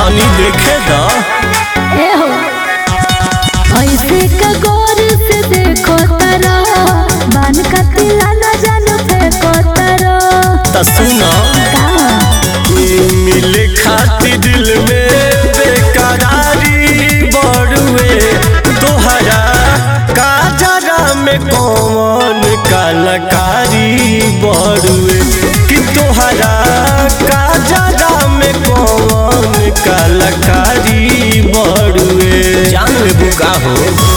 तनी देखे दा ऐसे का गौर से देखो तारा बान का तिला न जानो फेंको तारा त सुना मिले खातिर दिल में बेकरारी बढ़ुए तोहरा काजरा में कौन कलाकारी बढ़ुए कि तोहरा काजरा में कौन कलाकारी बढ़ुए जान ले बुका हो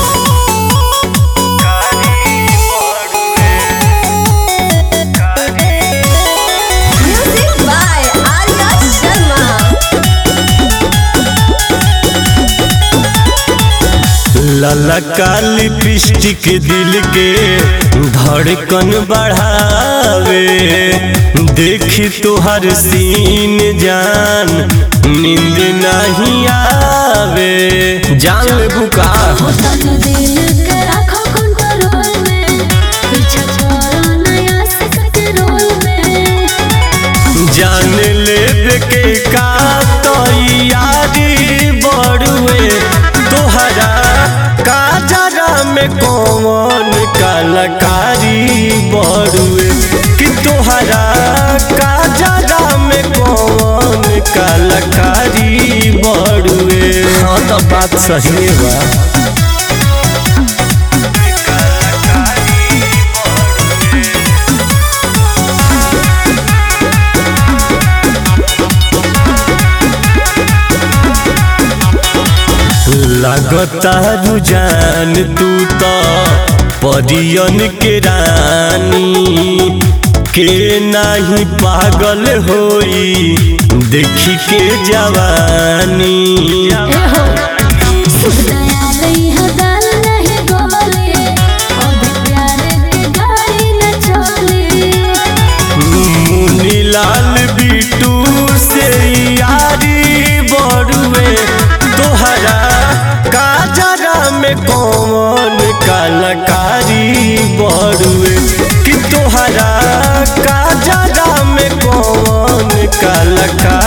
ललका लिपस्टिक दिल के धड़कन बढ़ावे देखी तोहर सीन जान नींद नहीं आवे जान ले बुका जान ले के का तो यारी बढ़ुए तोहरा काजरा में कौन कलाकारी बढ़ुए कि तोहरा काजरा में कौन कलाकारी बढ़ुए। हाँ तो बात सही बा लगता रुझान तू तो परियन के रानी के नहीं पागल होई देखी के जवानी मुनी लाल बिटू से यारी बढ़ुए तोहरा काजरा में कौन कलाकारी बढ़ुए कि तोहरा काजरा में कौन कलाकारी